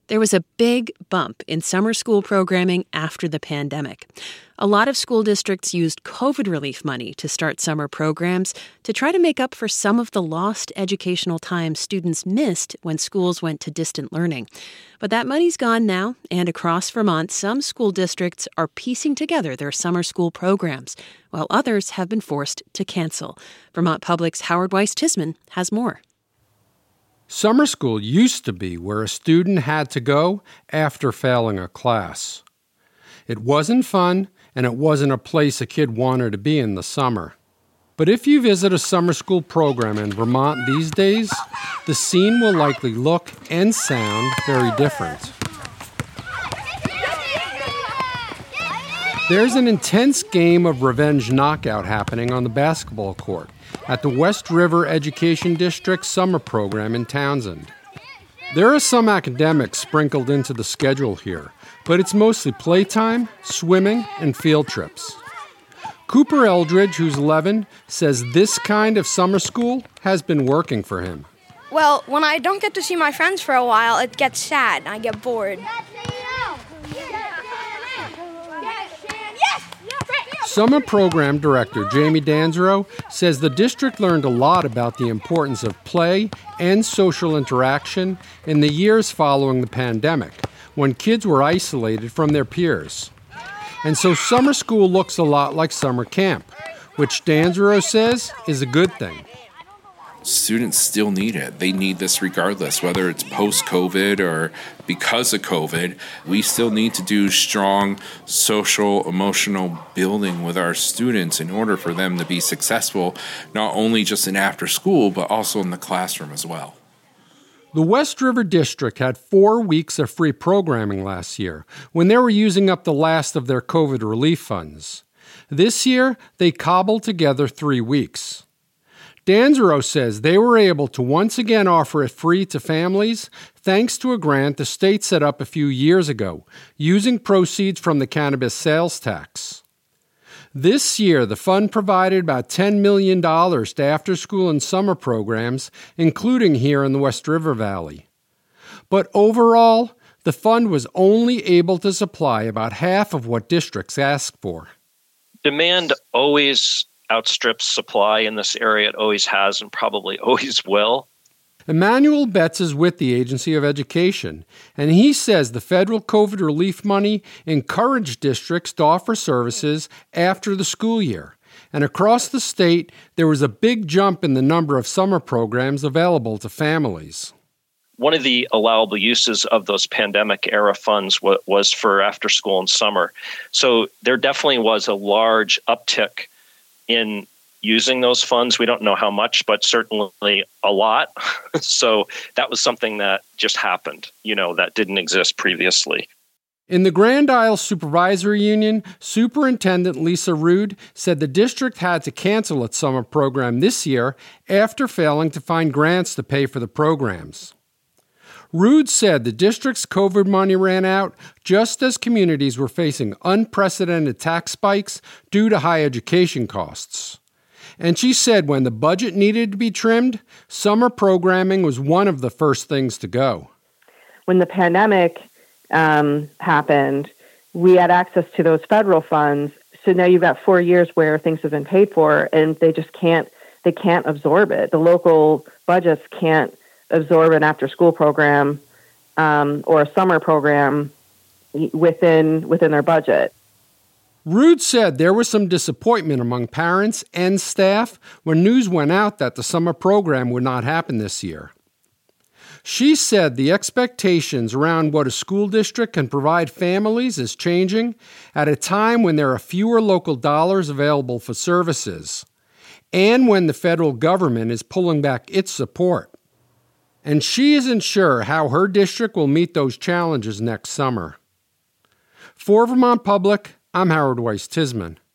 There was a big bump in summer school programming after the pandemic. A lot of school districts used COVID relief money to start summer programs to try to make up for some of the lost educational time students missed when schools went to distant learning. But that money's gone now, and across Vermont, some school districts are piecing together their summer school programs, while others have been forced to cancel. Vermont Public's Howard Weiss-Tisman has more. Summer school used to be where a student had to go after failing a class. It wasn't fun, and it wasn't a place a kid wanted to be in the summer. But if you visit a summer school program in Vermont these days, the scene will likely look and sound very different. There's an intense game of revenge knockout happening on the basketball court at the West River Education District summer program in Townsend. There are some academics sprinkled into the schedule here, but it's mostly playtime, swimming, and field trips. Cooper Eldridge, who's 11, says this kind of summer school has been working for him. Well, when I don't get to see my friends for a while, it gets sad and I get bored. Summer program director Jamie Danzero says the district learned a lot about the importance of play and social interaction in the years following the pandemic, when kids were isolated from their peers. And so summer school looks a lot like summer camp, which Danzero says is a good thing. Students still need it. They need this regardless, whether it's post-COVID or because of COVID. We still need to do strong social, emotional building with our students in order for them to be successful, not only just in after school, but also in the classroom as well. The West River District had 4 weeks of free programming last year when they were using up the last of their COVID relief funds. This year, they cobbled together 3 weeks. Danzero says they were able to once again offer it free to families thanks to a grant the state set up a few years ago, using proceeds from the cannabis sales tax. This year, the fund provided about $10 million to after-school and summer programs, including here in the West River Valley. But overall, the fund was only able to supply about half of what districts asked for. Demand always outstrips supply in this area. It always has and probably always will. Emmanuel Betts is with the Agency of Education, and he says the federal COVID relief money encouraged districts to offer services after the school year. And across the state, there was a big jump in the number of summer programs available to families. One of the allowable uses of those pandemic-era funds was for after school and summer. So there definitely was a large uptick in using those funds. We don't know how much, but certainly a lot. So that was something that just happened, that didn't exist previously. In the Grand Isle Supervisory Union, Superintendent Lisa Rude said the district had to cancel its summer program this year after failing to find grants to pay for the programs. Rude said the district's COVID money ran out just as communities were facing unprecedented tax spikes due to high education costs. And she said when the budget needed to be trimmed, summer programming was one of the first things to go. When the pandemic happened, we had access to those federal funds. So now you've got 4 years where things have been paid for, and they can't absorb it. The local budgets can't absorb an after-school program or a summer program within their budget. Rude said there was some disappointment among parents and staff when news went out that the summer program would not happen this year. She said the expectations around what a school district can provide families is changing at a time when there are fewer local dollars available for services and when the federal government is pulling back its support. And she isn't sure how her district will meet those challenges next summer. For Vermont Public, I'm Howard Weiss-Tisman.